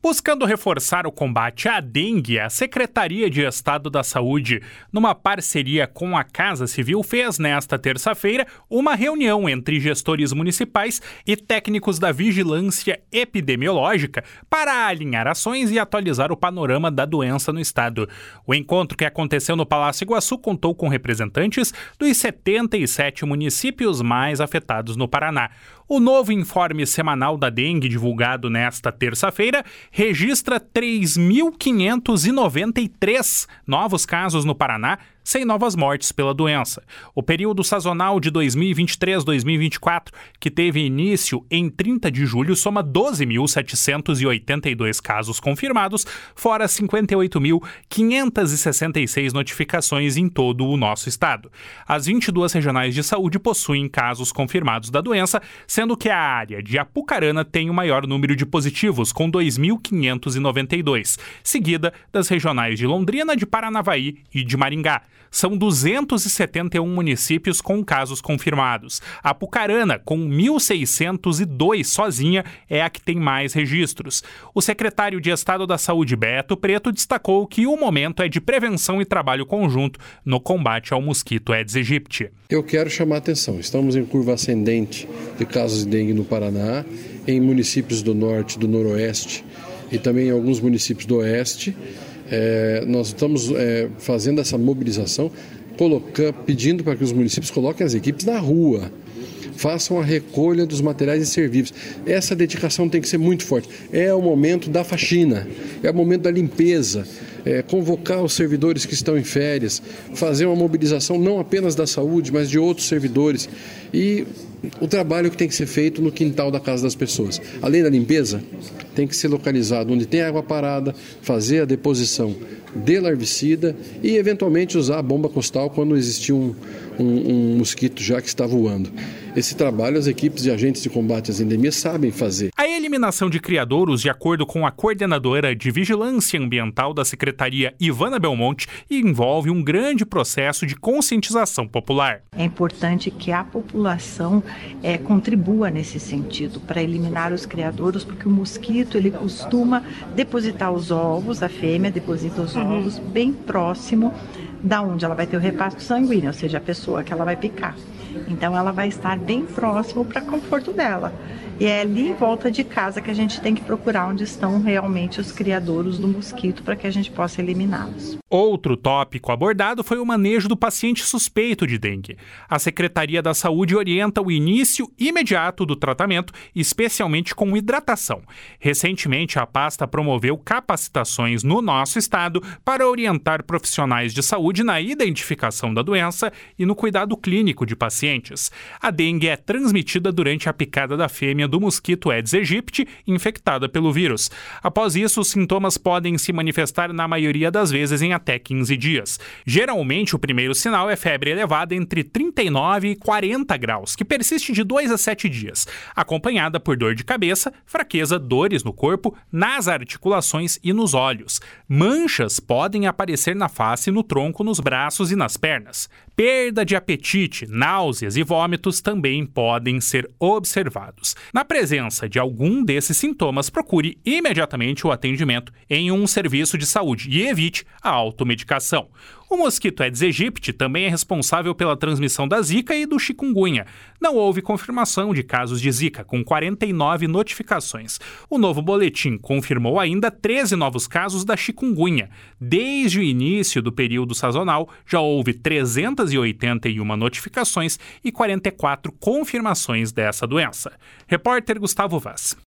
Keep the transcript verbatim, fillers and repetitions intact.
Buscando reforçar o combate à dengue, a Secretaria de Estado da Saúde, numa parceria com a Casa Civil, fez nesta terça-feira uma reunião entre gestores municipais e técnicos da vigilância epidemiológica para alinhar ações e atualizar o panorama da doença no estado. O encontro, que aconteceu no Palácio Iguaçu, contou com representantes dos setenta e sete municípios mais afetados no Paraná. O novo informe semanal da dengue, divulgado nesta terça-feira, registra três mil quinhentos e noventa e três novos casos no Paraná, sem novas mortes pela doença. O período sazonal de dois mil e vinte e três a dois mil e vinte e quatro, que teve início em trinta de julho, soma doze mil setecentos e oitenta e dois casos confirmados, fora cinquenta e oito mil quinhentos e sessenta e seis notificações em todo o nosso estado. As vinte e duas regionais de saúde possuem casos confirmados da doença, sendo que a área de Apucarana tem o maior número de positivos, com dois mil quinhentos e noventa e dois, seguida das regionais de Londrina, de Paranavaí e de Maringá. São duzentos e setenta e um municípios com casos confirmados. A Apucarana, com mil seiscentos e dois sozinha, é a que tem mais registros. O secretário de Estado da Saúde, Beto Preto, destacou que o momento é de prevenção e trabalho conjunto no combate ao mosquito Aedes aegypti. Eu quero chamar a atenção. Estamos em curva ascendente de casos de dengue no Paraná, em municípios do norte, do noroeste e também em alguns municípios do oeste. É, nós estamos é, fazendo essa mobilização, colocando, pedindo para que os municípios coloquem as equipes na rua, façam a recolha dos materiais inservíveis. Essa dedicação tem que ser muito forte. É o momento da faxina, é o momento da limpeza, é, convocar os servidores que estão em férias, fazer uma mobilização não apenas da saúde, mas de outros servidores, e o trabalho que tem que ser feito no quintal da casa das pessoas. Além da limpeza, tem que ser localizado onde tem água parada, fazer a deposição de larvicida e, eventualmente, usar a bomba costal quando existir um, um, um mosquito já que está voando. Esse trabalho as equipes de agentes de combate às endemias sabem fazer. A eliminação de criadouros, de acordo com a coordenadora de Vigilância Ambiental da Secretaria, Ivana Belmonte, envolve um grande processo de conscientização popular. É importante que a população é, contribua nesse sentido, para eliminar os criadouros, porque o mosquito ele costuma depositar os ovos, a fêmea deposita os uhum. ovos bem próximo da onde ela vai ter o repasto sanguíneo, ou seja, a pessoa que ela vai picar. Então ela vai estar bem próximo para conforto dela. E é ali em volta de casa que a gente tem que procurar onde estão realmente os criadouros do mosquito para que a gente possa eliminá-los. Outro tópico abordado foi o manejo do paciente suspeito de dengue. A Secretaria da Saúde orienta o início imediato do tratamento, especialmente com hidratação. Recentemente, a pasta promoveu capacitações no nosso estado para orientar profissionais de saúde na identificação da doença e no cuidado clínico de pacientes. A dengue é transmitida durante a picada da fêmea do mosquito Aedes aegypti, infectada pelo vírus. Após isso, os sintomas podem se manifestar na maioria das vezes em até quinze dias. Geralmente, o primeiro sinal é febre elevada entre trinta e nove e quarenta graus, que persiste de dois a sete dias, acompanhada por dor de cabeça, fraqueza, dores no corpo, nas articulações e nos olhos. Manchas podem aparecer na face, no tronco, nos braços e nas pernas. Perda de apetite, náuseas e vômitos também podem ser observados. Na presença de algum desses sintomas, procure imediatamente o atendimento em um serviço de saúde e evite a automedicação. O mosquito Aedes aegypti também é responsável pela transmissão da Zika e do chikungunya. Não houve confirmação de casos de Zika, com quarenta e nove notificações. O novo boletim confirmou ainda treze novos casos da chikungunya. Desde o início do período sazonal, já houve trezentas e oitenta e uma notificações e quarenta e quatro confirmações dessa doença. Repórter Gustavo Vaz.